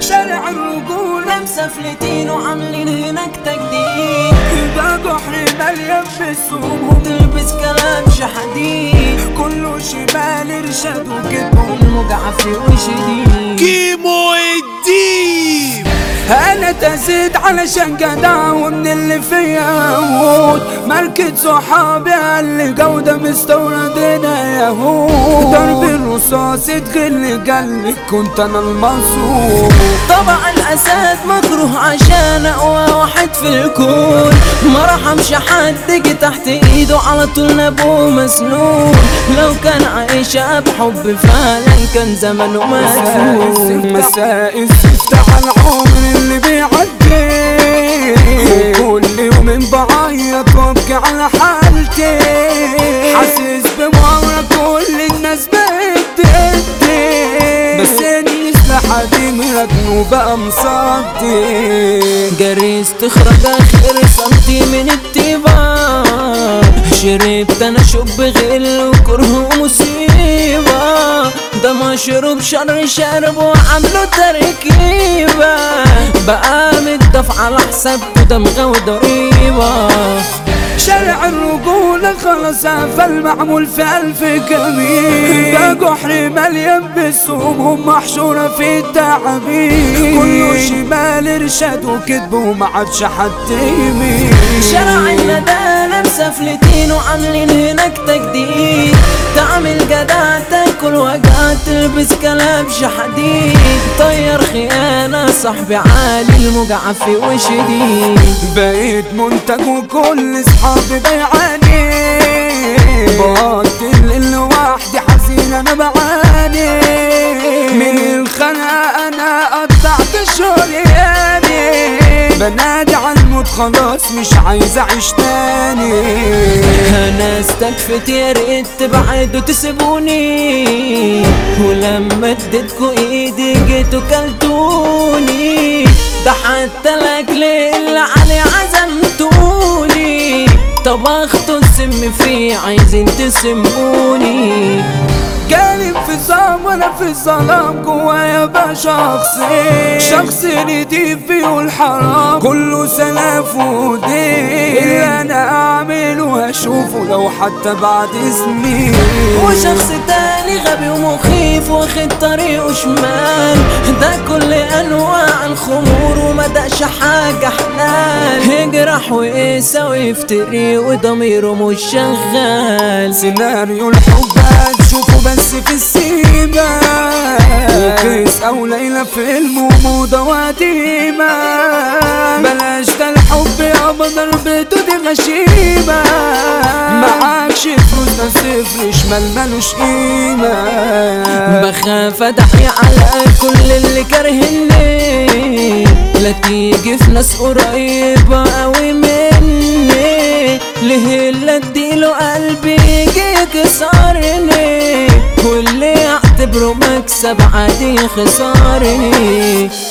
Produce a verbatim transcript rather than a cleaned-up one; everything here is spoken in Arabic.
شارع الرجولة مسافلتين وعاملين هناك تجديد، ده جحر مليان بالسموم، تلبس كلام شحديد، كله شمال ارشاد وكده المجعف وشديد. كيمو الديب انا تزيد علشان جدع ومن اللي فيا اموت، ماركة صحابي اللي جودة مستوردنا يهود، ضرب الرصاص تغل جلي كنت انا المنصور. طبعا الاسد مكروه عشان اقوى واحد في الكون، ما رحمش حد جه تحت ايده على طول نابوه مسنون، لو كان عايشة بحب فعلا كان زمانه مدفون. مساء الزفت على العمر اللي بيعدي، وكل يوم بعيط وابكي على حالتي، حاسس بمعورة كل الناس بقت تدي، بس اني سلاح قديم ركن وبقى مصدي، جري استخرج اخر سنتي من الطيبة، شربت انا شب غل وكره ومصيبة، ده مشروب شر شرب وعملوا تركيبة، بقى متدفع على حسابته دمغة وضريبة. شارع الرجولة خلاص قفل معمول في ألف جميل، ده جحر مليان بالسموم هم محشورة في التعابين، كله شمال ارشاد وكذب ومعادش حد يمين. شارع الندالة مسافلتين وعاملين هناك تجديد، تعمل جدع تاكل وجع تلبس كلام شحديد، طير خيانة صاحبي عالي المجعف وشديد، بقيت منتج وكل صحابي بيعاني، بقتل لوحدي حزين انا بعاني، من الخناقة انا قطعت شرياني، بنادي على الموت خلاص مش عايز اعيش تاني. انا استكفت يا ريت تبعدوا تسيبوني، ولما اديتكوا ايدي جيتوا كلتوني، ده حتى الاكل اللي عليه عزمتوني، طبختوا السم فيه عايزين تسموني. جانب في صام وانا في الظلام جوايا بقى شخصي، شخص نضيف فيه الحرام كله سلاف ودين، اللي انا اعمله واشوفه لو حتى بعد سنين، وشخص تاني غبي ومخيف واخد طريقه شمال، ده كل انواع الخمور ومدقش حاجة حلال، يجرح ويقسى ويفتري وضميره مش شغال. سيناريو الحب هتشوفه بس في السيما، وكيس او ليلة فيلم وموضة وقديمة، بلاش ده الحب يابا ضربته دي غشيمة، معاكش فلوس ده صفر شمال مالوش قيمة، بخاف ادحي على كل اللي كارهني، لا تيجي في ناس قريبة اوي مني، ليه اللي اديله قلبي يجي يكسرني، واللي اعتبره مكسب عادي خسرني.